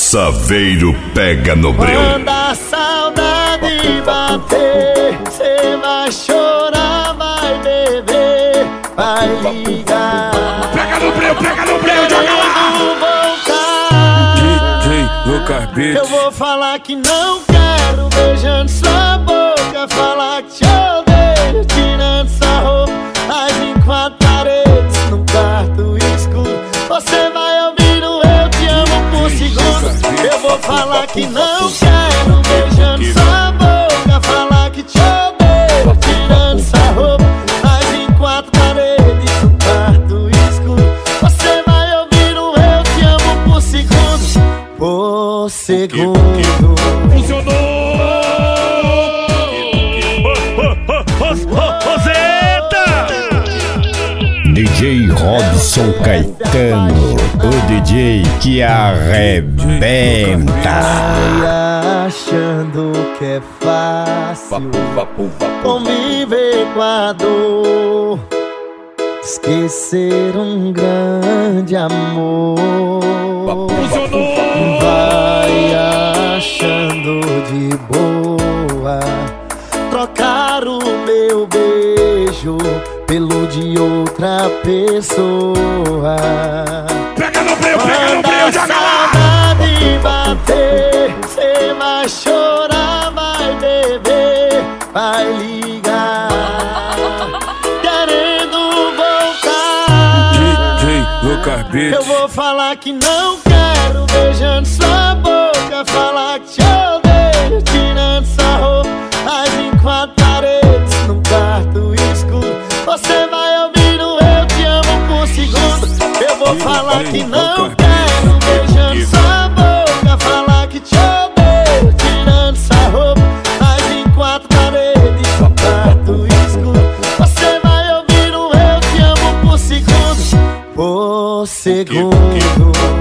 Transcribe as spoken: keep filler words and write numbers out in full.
Saveiro pega no breu. Quando a saudade bater, cê vai chorar, vai beber, vai ligar. Pega no breu, pega no breu, joga lá. D J Lucas Beats. Eu vou falar que não quero, beijando sua boca, falar que te odeio, tirando sua roupa, mas em quatro paredes, num quarto escuro, você vai ouvir o eu te amo por segundo. Eu vou falar que não quero, beijando sua boca, falar que te odeio, tirando sua roupa, mas em quatro paredes, num quarto escuro, você vai ouvir o eu te amo por segundo. Por segundo. Funcionou! D J Robson Caetano, o D J que arrebenta. Achando que é fácil conviver com a dor, esquecer um grande amor. Vai achando de boa trocar o meu beijo pelo de outra pessoa. Pega no breu, pega no breu, joga lá. Quando a saudade bater, cê vai chorar, vai beber, vai ligar, querendo voltar. D J Lucas Beats. Eu vou falar que não quero, beijando sua boca, falar que te odeio, tirando sua roupa, mas em quatro paredes, num quarto escuro, você vai ouvir o eu te amo por segundo. Eu vou falar que não quero, beijando sua boca, falar que te odeio, tirando sua roupa, mas em quatro paredes, num quarto escuro, você vai ouvir o eu te amo por segundo. Por segundo.